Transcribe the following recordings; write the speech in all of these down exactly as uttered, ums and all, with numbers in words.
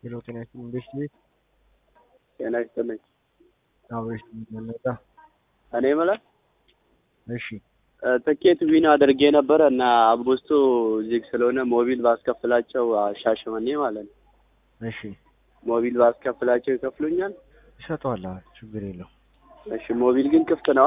ሄሎ ጤና ይስጥልኝ እንዴት ነህ? ጤና ይስጥልኝ። አብረሽ ምንመጣ? እኔ የምልህ እሺ ትኬት ዊን አድርጌ ነበረ እና አብስቶ ዚግ ስለሆነ ሞቢል ባስከፍላቸው ሻሸመኔ ማለት ነው። እሺ ሞቢል ባስከፍላቸው ይከፍሉኛል? ይሰጠዋል፣ ችግር የለው። እሺ ሞቢል ግን ክፍት ነው?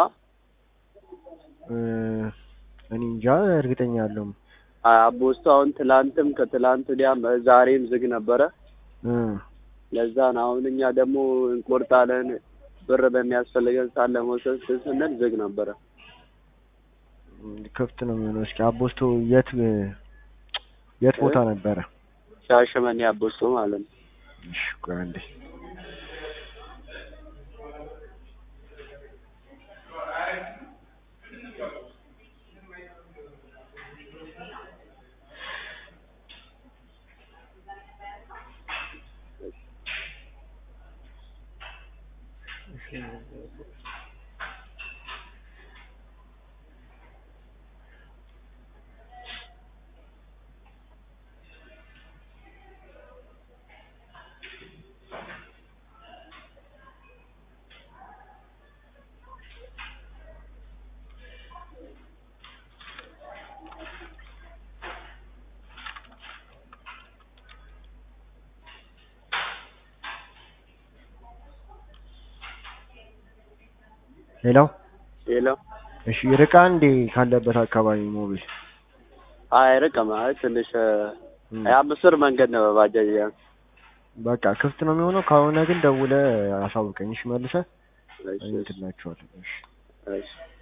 እኔ እንጃ እርግጠኛ አይደለሁም። አብስቶ አሁን ትላንትም ከትላንት ወዲያም ዛሬም ዝግ ነበረ። ለዛ ነው አሁን እኛ ደግሞ እንቆርጣለን ብር በሚያስፈልገን ሰዓት ለመውሰድ ስንል ዝግ ነበረ። ክፍት ነው የሚሆነው። እስኪ አቦስቶ የት የት ቦታ ነበረ? ሻሸመኔ አቦስቶ ማለት ነው። እሺ ቆይ አንዴ ሄሎ ሄሎ። እሺ ርቃ እንዴ ካለበት አካባቢ ሞቢል? አይ ርቀማ ትንሽ አምስት ብር መንገድ ነው ባጃጅ። በቃ ክፍት ነው የሚሆነው። ከሆነ ግን ደውለህ አሳውቀኝ። እሺ መልሰህ እሺ እንትላችኋለሁ። እሺ እሺ